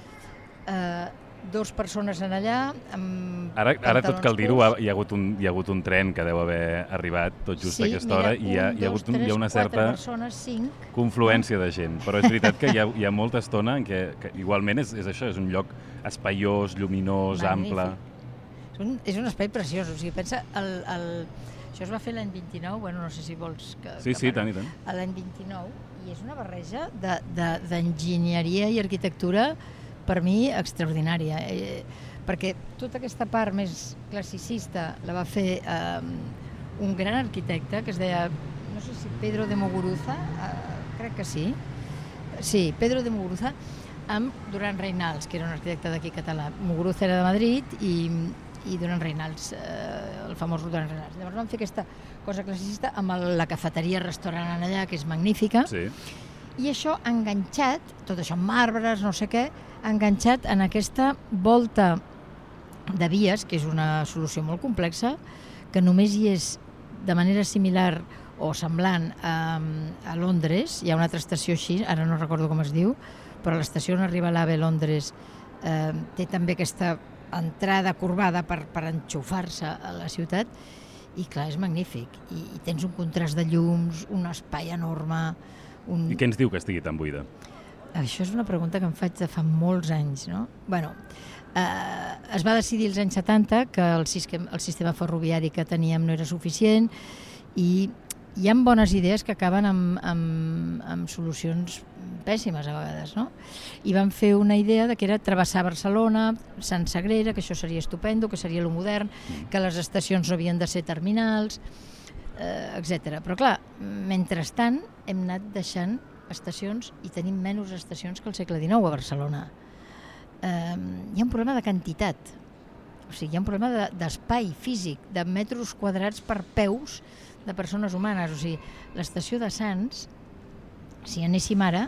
2 persones en allà amb Ara tot cal dir-ho, hi ha hagut un tren que deu haver arribat tot just a aquesta hora i hi ha una certa confluència de gent, però és veritat que hi ha molta estona en què igualment és això, és un lloc espaiós, lluminós, ample. És un espai preciós, o sigui, pensa, això es va fer l'any 29, bueno, no sé si vols que... Sí, tant i tant. L'any 29, i és una barreja d'enginyeria i arquitectura per mi extraordinària, perquè tota aquesta part més classicista la va fer un gran arquitecte que es deia, no sé si Pedro de Muguruza, crec que sí, Pedro de Muguruza, amb Duran Reynals, que era un arquitecte d'aquí català. Muguruza era de Madrid i Duran Reynals, el famós Duran Reynals. Llavors vam fer aquesta cosa classicista amb la cafeteria-restaurant allà, que és magnífica, i això enganxat, tot això amb marbres, no sé què, enganxat en aquesta volta de vies, que és una solució molt complexa, que només hi és de manera similar o semblant a Londres. Hi ha una altra estació així, ara no recordo com es diu, però l'estació on arriba l'AVE Londres té també aquesta entrada corbada per enxufar-se a la ciutat, i clar, és magnífic. I tens un contrast de llums, un espai enorme. I què ens diu que estigui tan buida? Això és una pregunta que em faig de fa molts anys, no? Bueno, es va decidir als anys 70 que el sistema ferroviari que teníem no era suficient i hi ha bones idees que acaben amb solucions pèssimes a vegades, no? I van fer una idea que era travessar Barcelona, Sant Sagrera, que això seria estupendo, que seria lo modern, que les estacions no havien de ser terminals, etc. Però clar, mentrestant hem anat deixant estacions i tenim menys estacions que al segle XIX a Barcelona. Hi ha un problema de quantitat, o sigui, hi ha un problema d'espai físic, de metres quadrats per peus de persones humanes. O sigui, l'estació de Sants, si anéssim ara,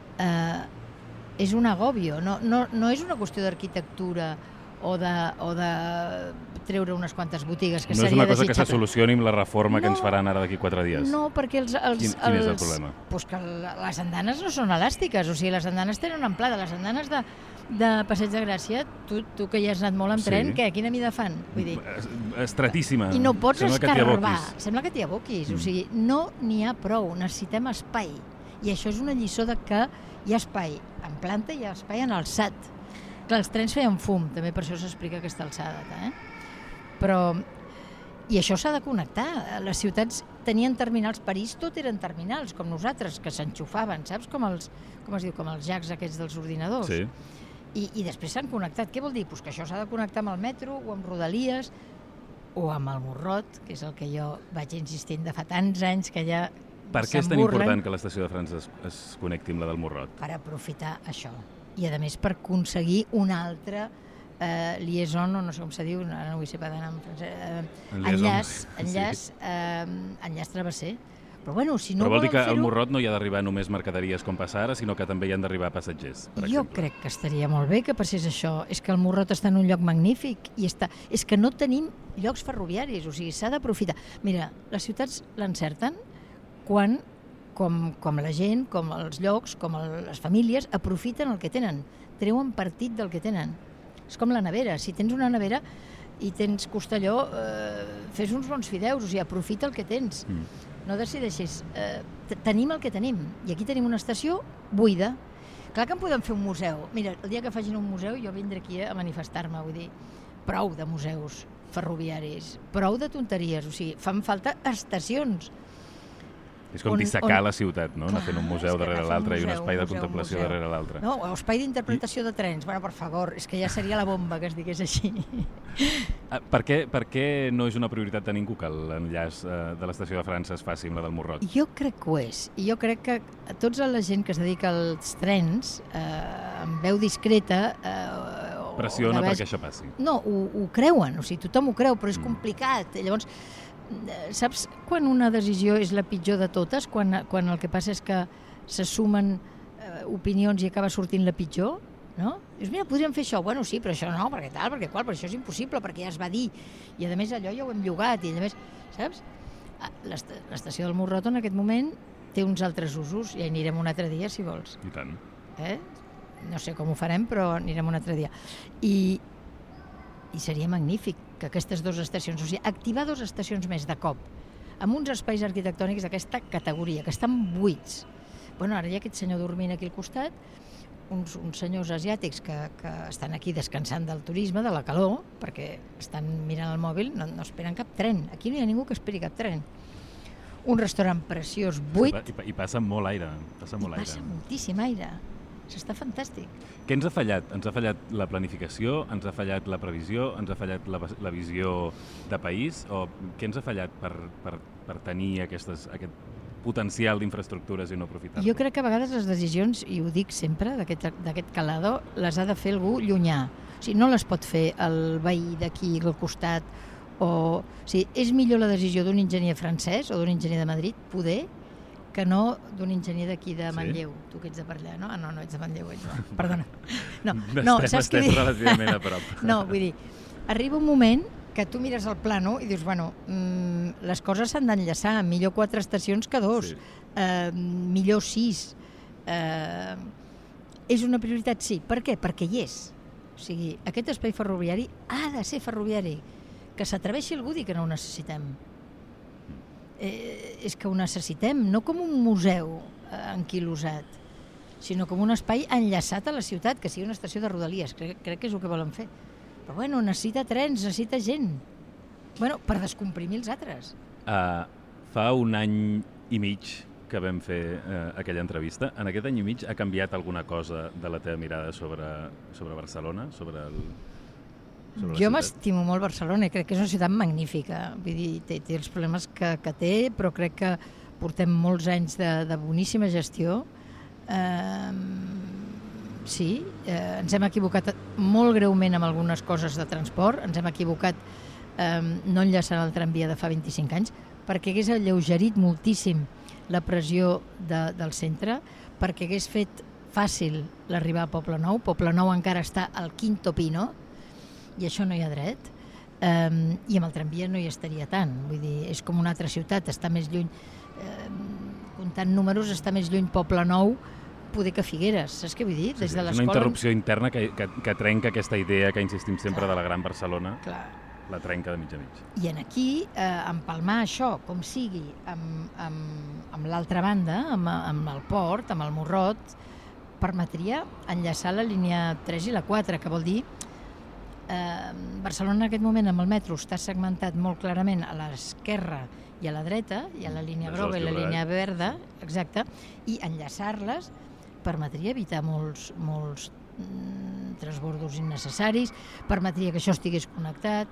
és un agòbio, no és una qüestió d'arquitectura o de treure unes quantes botigues, que seria desitjable. No és una cosa que se solucioni amb la reforma que ens faran ara d'aquí 4 dies? No, perquè Quin és el problema? Pues que les andanes no són elàstiques, o sigui, les andanes tenen una amplada, les andanes de Passeig de Gràcia, tu que hi has anat molt en tren, quina mida fan? Vull dir, estratíssima. I no pots escarbar, sembla que t'hi aboquis, o sigui, no n'hi ha prou, necessitem espai, i això és una lliçó de que hi ha espai en planta i hi ha espai en alçat. Clar, els trens feien fum, també per això s'explica aquesta alçada, però... I això s'ha de connectar. Les ciutats tenien terminals, París tot eren terminals, com nosaltres, que s'enxufaven, saps? Com es diu, com els jacs aquests dels ordinadors. Sí. I després s'han connectat. Què vol dir? Pues que això s'ha de connectar amb el metro o amb Rodalies o amb el Morrot, que és el que jo vaig insistint de fa tants anys que ja Per què és tan important que l'estació de França es connecti amb la del Morrot? Per aprofitar això. I a més per aconseguir una altra liaison, o no sé com se diu, ara no vull ser pedant en francès, enllaç travesser. Però bueno, si no vol dir que al Morrot no hi ha d'arribar només mercaderies com passa ara, sinó que també hi han d'arribar passatgers, per exemple. Jo crec que estaria molt bé que passés això. És que el Morrot està en un lloc magnífic i és que no tenim llocs ferroviaris, o sigui, s'ha d'aprofitar. Mira, les ciutats l'encerten quan com la gent, com els llocs, com les famílies, aprofiten el que tenen, treuen partit del que tenen. És com la nevera, si tens una nevera i tens costelló, fes uns bons fideus, o sigui, aprofita el que tens. No decideixis, tenim el que tenim, i aquí tenim una estació buida. Clar que en podem fer un museu. Mira, el dia que facin un museu jo vindré aquí a manifestar-me, vull dir, prou de museus ferroviaris, prou de tonteries, o sigui, fan falta estacions. És com dissecar la ciutat, no? Anar fent un museu darrere l'altre i un espai de contemplació darrere l'altre. No, o espai d'interpretació de trens. Bueno, per favor, és que ja seria la bomba que es digués així. Per què no és una prioritat de ningú que l'enllaç de l'estació de França es faci amb la del Morrot? Jo crec que ho és. I jo crec que tota la gent que es dedica als trens, amb veu discreta... pressiona perquè això passi. No, ho creuen, o sigui, tothom ho creu, però és complicat. Llavors, saps quan una decisió és la pitjor de totes? Quan el que passa és que se sumen opinions i acaba sortint la pitjor? No? Dius, mira, podríem fer això. Bueno, sí, però això no, perquè tal, perquè qual, però això és impossible, perquè ja es va dir. I a més allò ja ho hem llogat, i a més, saps? L'estació del Morrot en aquest moment té uns altres usos, i anirem un altre dia, si vols. I tant. No sé com ho farem, però anirem un altre dia. I seria magnífic que aquestes dues estacions, o sigui, activar dues estacions més de cop, amb uns espais arquitectònics d'aquesta categoria, que estan buits. Bueno, ara hi ha aquest senyor dormint aquí al costat, uns senyors asiàtics que estan aquí descansant del turisme, de la calor, perquè estan mirant el mòbil, no esperen cap tren. Aquí no hi ha ningú que esperi cap tren. Un restaurant preciós, buit. I passa molt aire. Passa moltíssim aire. S'està fantàstic. Què ens ha fallat? Ens ha fallat la planificació, ens ha fallat la previsió, ens ha fallat la visió de país? O què ens ha fallat per tenir aquest potencial d'infraestructures i no aprofitar-lo? Jo crec que a vegades les decisions, i ho dic sempre, d'aquest calado, les ha de fer algú llunyà. O sigui, no les pot fer el veí d'aquí al costat. O sigui, és millor la decisió d'un enginyer francès o d'un enginyer de Madrid, poder, que no d'un enginyer d'aquí de Manlleu. Sí? Tu que ets de per allà, no? No ets de Manlleu, perdona. No, saps què dic? Relativament a prop. No, vull dir, arriba un moment que tu mires el plano i dius, bueno, les coses s'han d'enllaçar, millor 4 estacions que 2, millor 6. És una prioritat, sí. Per què? Perquè hi és. O sigui, aquest espai ferroviari ha de ser ferroviari. Que s'atreveixi algú a dir que no ho necessitem. És que ho necessitem, no com un museu enquilosat, sinó com un espai enllaçat a la ciutat, que sigui una estació de rodalies. Crec que és el que volen fer. Però bueno, necessita trens, necessita gent. Bueno, per descomprimir els altres. Fa un any i mig que vam fer aquella entrevista. En aquest any i mig ha canviat alguna cosa de la teva mirada sobre Barcelona, sobre jo m'estimo molt Barcelona i crec que és una ciutat magnífica. Vull dir, té els problemes que té, però crec que portem molts anys de boníssima gestió. Sí, ens hem equivocat molt greument amb algunes coses de transport, ens hem equivocat no enllaçant el tramvia de fa 25 anys, perquè hagués alleugerit moltíssim la pressió del centre, perquè hagués fet fàcil l'arribar a Poblenou. Poblenou encara està al Quinto Pino, i això no hi ha dret, i amb el tramvia no hi estaria tant. Vull dir, és com una altra ciutat, està més lluny, comptant números, està més lluny Poblenou poder que Figueres, saps què vull dir? Des de és una interrupció interna que trenca aquesta idea que insistim sempre de la Gran Barcelona. Clar. La trenca de mig a mig. I aquí, empalmar això, com sigui, amb l'altra banda, amb el port, amb el Morrot, permetria enllaçar la línia 3 i la 4, que vol dir Barcelona en aquest moment amb el metro està segmentat molt clarament a l'esquerra i a la dreta, i a la línia groga i la línia verda, exacte, i enllaçar-les permetria evitar molts transbordos innecessaris, permetria que això estigués connectat.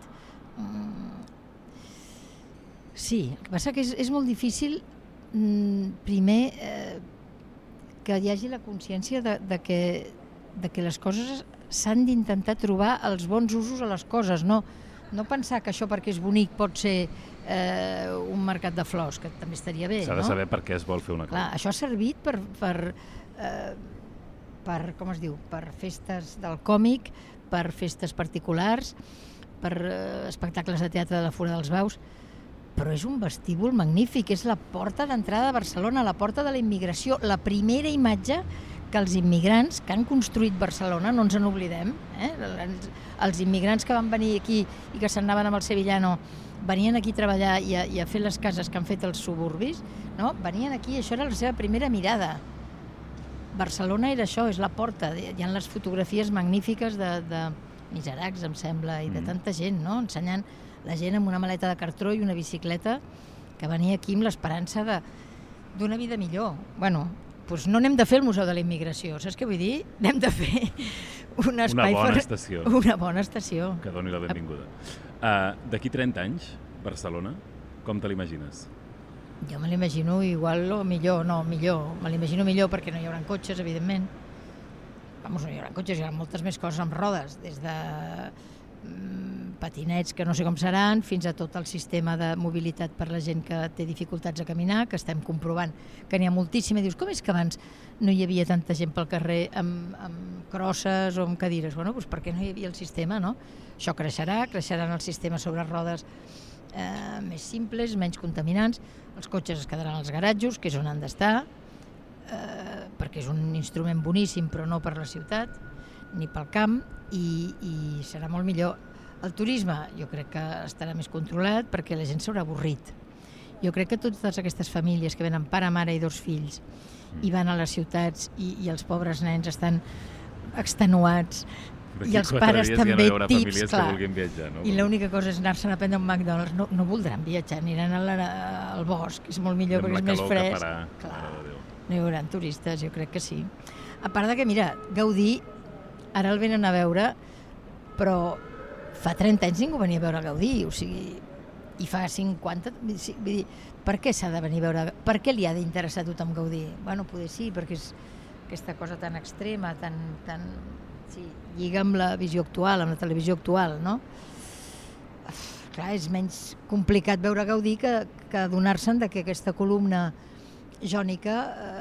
Sí, el que passa que és molt difícil primer que hi hagi la consciència de que les coses s'han d'intentar trobar els bons usos a les coses, no pensar que això perquè és bonic pot ser un mercat de flors, que també estaria bé. S'ha de saber per què es vol fer una cosa. Clar, això ha servit per com es diu, per festes del còmic, per festes particulars, per espectacles de teatre de la Fura dels Baus, però és un vestíbul magnífic, és la porta d'entrada de Barcelona, la porta de la immigració, la primera imatge que els immigrants que han construït Barcelona, no ens en oblidem, els immigrants que van venir aquí i que s'anaven amb el Sevillano, venien aquí a treballar i a fer les cases que han fet els suburbis, no? Venien aquí i això era la seva primera mirada. Barcelona era això, és la porta, hi ha les fotografies magnífiques de Miseracs, em sembla, i de tanta gent, no? Ensenyant la gent amb una maleta de cartró i una bicicleta que venia aquí amb l'esperança d'una vida millor. Bueno, doncs no anem de fer el Museu de la Immigració, saps què vull dir? Anem de fer un espai una bona estació. Una bona estació. Que doni la benvinguda. D'aquí 30 anys, Barcelona, com te l'imagines? Jo me l'imagino igual o millor, millor. Me l'imagino millor perquè no hi haurà cotxes, evidentment. Vamos, no hi haurà cotxes, hi haurà moltes més coses amb rodes, des de patinets que no sé com seran, fins a tot el sistema de mobilitat per la gent que té dificultats a caminar, que estem comprovant que n'hi ha moltíssim. I dius, com és que abans no hi havia tanta gent pel carrer amb crosses o amb cadires? Bueno, doncs perquè no hi havia el sistema, no? Això creixeran els sistemes sobre rodes més simples, menys contaminants, els cotxes es quedaran als garatjos, que és on han d'estar, perquè és un instrument boníssim, però no per la ciutat, ni pel camp, i serà molt millor. El turisme jo crec que estarà més controlat perquè la gent s'haurà avorrit. Jo crec que totes aquestes famílies que venen pare, mare i 2 fills i van a les ciutats i els pobres nens estan extenuats i els pares també tips, clar, viatjar, no? I l'única cosa és anar-se'n a prendre un McDonald's. No voldran viatjar, aniran al bosc, és molt millor perquè és més fresc. Clar, no hi haurà turistes, jo crec que sí. A part de que, mira, Gaudí ara el venen a veure, però fa 30 anys ningú venia a veure Gaudí, o sigui, i fa 50... Vull dir, per què s'ha de venir a veure... Per què li ha d'interessar a tothom Gaudí? Bueno, poder sí, perquè és aquesta cosa tan extrema, tan sí, lliga amb la visió actual, amb la televisió actual, no? Clar, és menys complicat veure Gaudí que adonar-se'n que aquesta columna jònica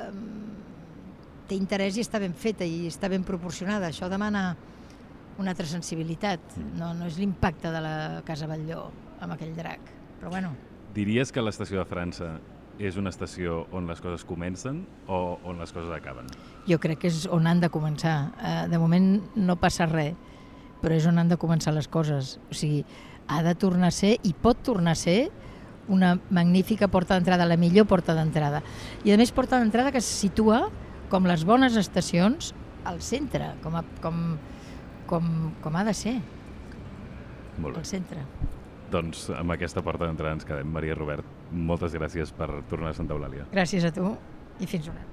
té interès i està ben feta i està ben proporcionada. Això demana una altra sensibilitat, no és l'impacte de la Casa Batlló amb aquell drac, però bueno. Diries que l'estació de França és una estació on les coses comencen o on les coses acaben? Jo crec que és on han de començar. De moment no passa res, però és on han de començar les coses. O sigui, ha de tornar a ser i pot tornar a ser una magnífica porta d'entrada, la millor porta d'entrada. I a més porta d'entrada que se situa com les bones estacions al centre, com ha de ser. Molt bé. Al centre. Doncs amb aquesta porta d'entrada ens quedem. Maria Robert, moltes gràcies per tornar a Santa Eulàlia. Gràcies a tu i fins una altra.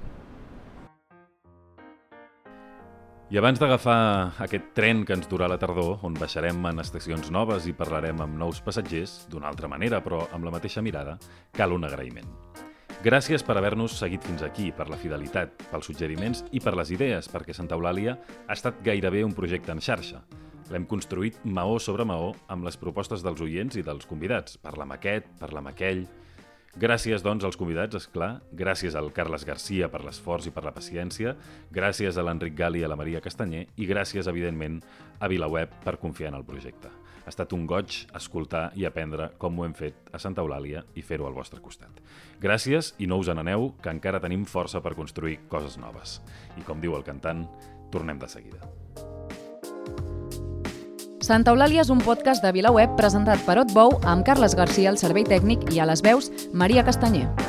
I abans d'agafar aquest tren que ens durà la tardor, on baixarem en estacions noves i parlarem amb nous passatgers, d'una altra manera, però amb la mateixa mirada, cal un agraïment. Gràcies per haver-nos seguit fins aquí, per la fidelitat, pels suggeriments i per les idees, perquè Santa Eulàlia ha estat gairebé un projecte en xarxa. L'hem construït maó sobre maó amb les propostes dels oients i dels convidats. Parla amb aquest, parla amb aquell. Gràcies, doncs, als convidats, esclar. Gràcies al Carles Garcia per l'esforç i per la paciència. Gràcies a l'Enric Gali i a la Maria Castanyer. I gràcies, evidentment, a VilaWeb per confiar en el projecte. Ha estat un goig escoltar i aprendre com ho hem fet a Santa Eulàlia i fer-ho al vostre costat. Gràcies i no us n'aneu, que encara tenim força per construir coses noves. I com diu el cantant, tornem de seguida. Santa Eulàlia és un podcast de VilaWeb presentat per Otbou amb Carles Garcia al servei tècnic i a les veus Maria Castanyer.